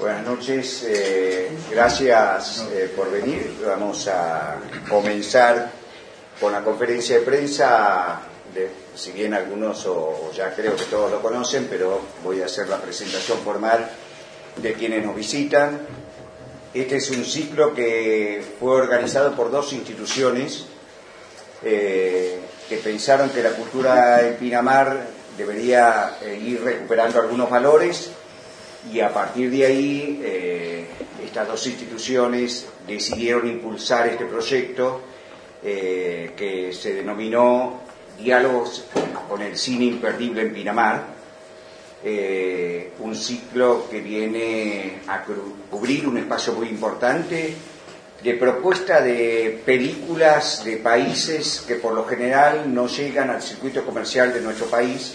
Buenas noches, gracias por venir. Vamos a comenzar con la conferencia de prensa, si bien algunos o ya creo que todos lo conocen, pero voy a hacer la presentación formal de quienes nos visitan. Este es un ciclo que fue organizado por dos instituciones que pensaron que la cultura en Pinamar debería ir recuperando algunos valores, y a partir de ahí estas dos instituciones decidieron impulsar este proyecto que se denominó Diálogos con el Cine Imperdible en Pinamar, un ciclo que viene a cubrir un espacio muy importante de propuesta de películas de países que por lo general no llegan al circuito comercial de nuestro país,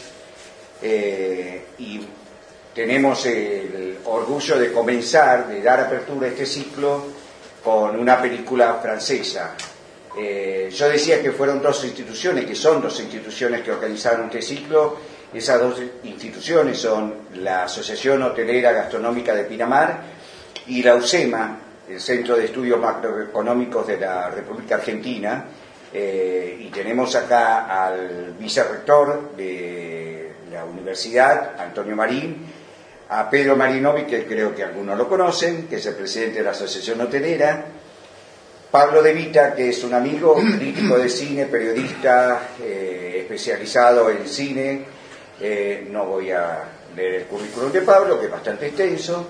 y tenemos el orgullo de comenzar, de dar apertura a este ciclo con una película francesa. Yo decía que fueron dos instituciones, que son dos instituciones que organizaron este ciclo. Esas dos instituciones son la Asociación Hotelera Gastronómica de Pinamar y la UCEMA, el Centro de Estudios Macroeconómicos de la República Argentina, y tenemos acá al vicerrector de la universidad, Antonio Marín, a Pedro Marinovi, que creo que algunos lo conocen, que es el presidente de la Asociación Hotelera, Pablo De Vita, que es un amigo, crítico de cine, periodista especializado en cine. No voy a leer el currículum de Pablo, que es bastante extenso.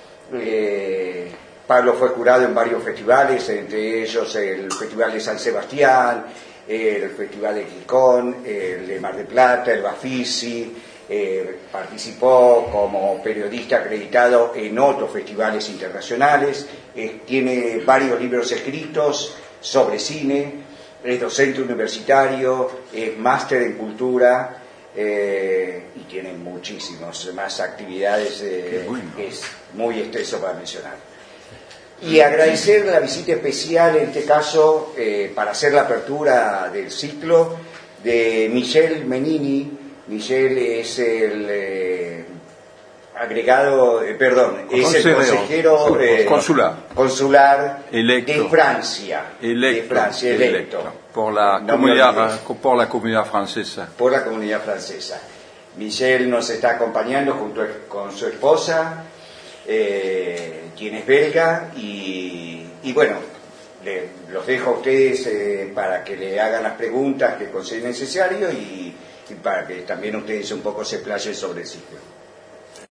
Pablo fue jurado en varios festivales, entre ellos el Festival de San Sebastián, el Festival de Quicón, el de Mar del Plata, el Bafisi. Participó como periodista acreditado en otros festivales internacionales, tiene varios libros escritos sobre cine, es docente universitario, es máster en cultura, y tiene muchísimas más actividades, es muy extenso para mencionar. Y agradecer la visita especial, en este caso, para hacer la apertura del ciclo, de Michel Menini. Michel es el agregado, es el consejero consular electo. de Francia, electo. Por la comunidad francesa. Por la comunidad francesa. Michel nos está acompañando junto con su esposa, quien es belga, y bueno, los dejo a ustedes para que le hagan las preguntas que consideren necesario y para que también ustedes un poco se explayen sobre el ciclo.